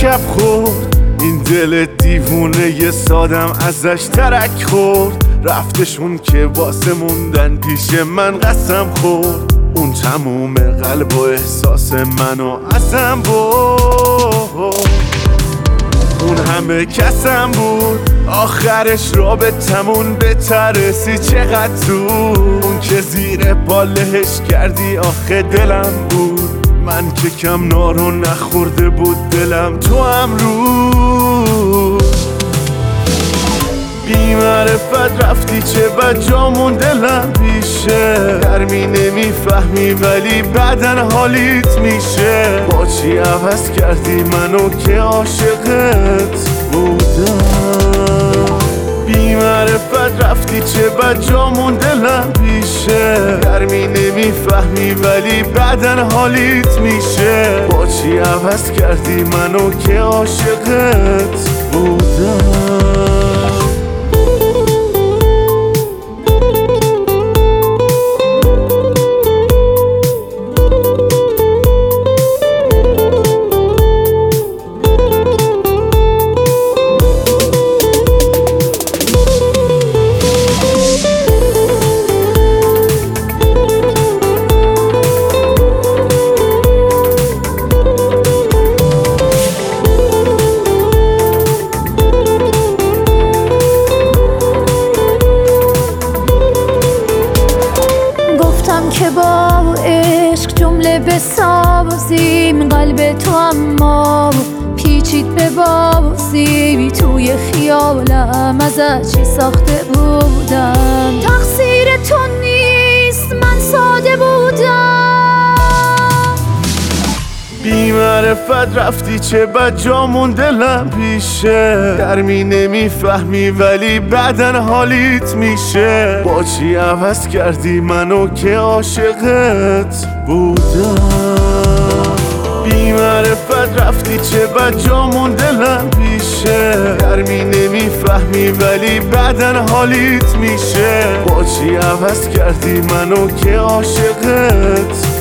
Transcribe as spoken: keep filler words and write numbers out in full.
مرکب خورد، این دل دیوونه یه سادم ازش ترک خورد. رفتشون که واسه موندن پیش من قسم خورد، اون تموم قلب و احساس منو ازم برد. اون همه کسم بود، آخرش رابطمون به ترسی چقدر تو. اون که زیر بالهش کردی آخه دلم بود، من که کم نارو نخورده بود دلم تو امروز. بی معرفت رفتی چه بجامون دلم پیشه، درمی نمیفهمی ولی بعدن حالیت میشه. با چی عوض کردی منو که عاشقت بودم. بی معرفت رفتی چه بجامون دلم پیشه، درمی نمیفهمی ولی بعدن حالیت میشه. با چی عوض کردی منو که عاشقت بودم. که با عشق جمله بسازیم، قلب تو اما پیچید به بازی. توی خیالم ازش چی ساخته بودم، تقصیر تو نیست من ساده بودم. بی معرفت رفتی چه بجامون دلم پیشه، درمی نمیفهمی ولی بعدن حالیت میشه. با چی عوض کردی منو که عاشقت بودم. بی معرفت رفتی چه بجامون دلم پیشه، درمی نمیفهمی ولی بعدن حالیت میشه. با چی عوض کردی منو که عاشقت